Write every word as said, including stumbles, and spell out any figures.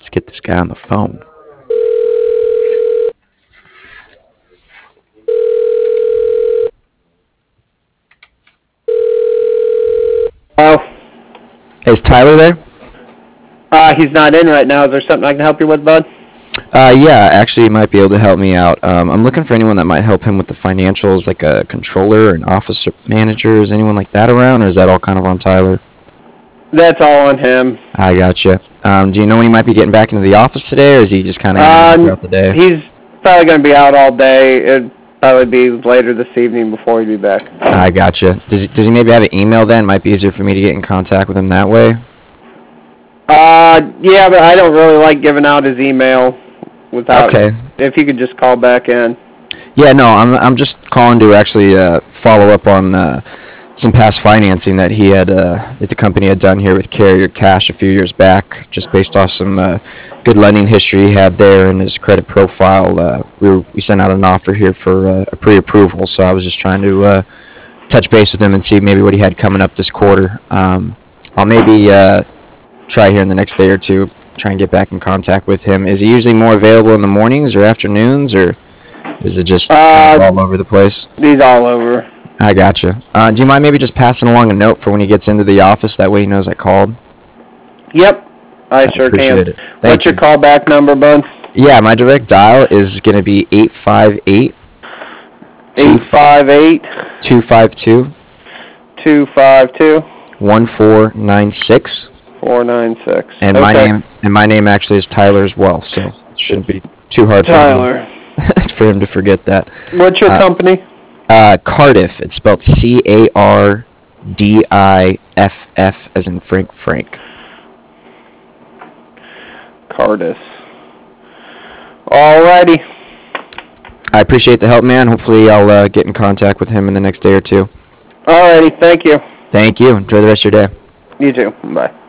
Let's get this guy on the phone. Oh, Is Tyler there? uh, he's not in right now. Is there something I can help you with, bud? Uh, yeah, actually, you might be able to help me out. Um, I'm looking for anyone that might help him with the financials, like a controller, an office manager. Is anyone like that around, or is that all kind of on Tyler? That's all on him. I gotcha. Um, do you know when he might be getting back into the office today, or is he just kind of Um, throughout the day? he's probably going to be out all day. It'd probably be later this evening before he'd be back. I gotcha. Does he, does he maybe have an email then? Might be easier for me to get in contact with him that way. Uh, yeah, but I don't really like giving out his email without. Okay. If you could just call back in. Yeah, no, I'm I'm just calling to actually uh, follow up on uh, some past financing that he had uh, that the company had done here with Carrier Cash a few years back, just based off some uh, good lending history he had there and his credit profile. Uh, we were, we sent out an offer here for uh, a pre-approval, so I was just trying to uh, touch base with him and see maybe what he had coming up this quarter. Um, I'll maybe uh, try here in the next day or two, try and get back in contact with him. Is he usually more available in the mornings or afternoons, or is it just kind of Uh, all over the place? He's all over. I gotcha. Uh, do you mind maybe just passing along a note for when he gets into the office? That way he knows I called. Yep, I, I sure appreciate can. it. Thank What's you. your callback number, bud? Yeah, my direct dial is going to be eight five eight, Eight five eight two five two, two five two one four nine six. four nine six. And Okay. my name and my name actually is Tyler as well, so it shouldn't be too hard for him, Tyler. for him to forget that. What's your Uh, company? Uh, Cardiff. It's spelled C A R D I F F as in Frank Frank. Cardis. Alrighty. I appreciate the help, man. Hopefully I'll uh, get in contact with him in the next day or two. Alrighty, thank you. Thank you. Enjoy the rest of your day. You too. Bye.